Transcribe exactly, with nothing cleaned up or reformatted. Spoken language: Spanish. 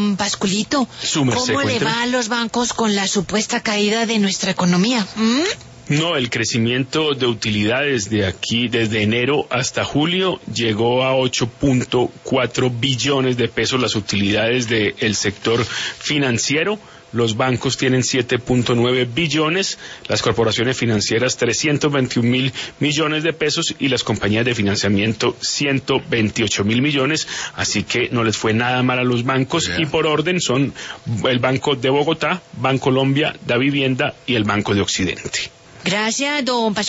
mm, Pascualito, Su merced, ¿cómo le cuénteme. va a los bancos con la supuesta caída de nuestra economía? ¿Mm? No, el crecimiento de utilidades de aquí, desde enero hasta julio, llegó a ocho punto cuatro billones de pesos las utilidades del sector financiero. Los bancos tienen siete punto nueve billones, las corporaciones financieras trescientos veintiún mil millones de pesos y las compañías de financiamiento ciento veintiocho mil millones, así que no les fue nada mal a los bancos. Yeah. Y por orden son el Banco de Bogotá, Bancolombia, Da Vivienda y el Banco de Occidente. Gracias, don Pascual.